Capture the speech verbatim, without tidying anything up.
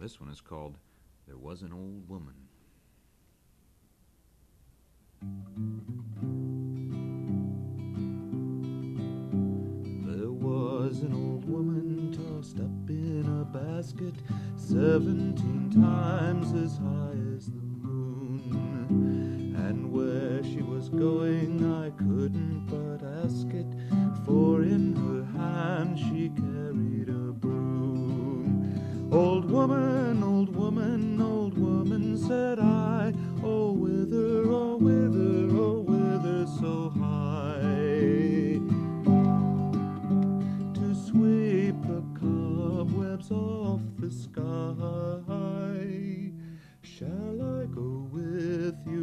This one is called There Was an Old Woman. There was an old woman tossed up in a basket, seventeen times as high as the moon. And where she was going I couldn't but ask it, for in her hand she carried a broom. Old woman, old woman, old woman, said I, oh whither, oh whither, oh whither so high? To sweep the cobwebs off the sky. Shall I go with you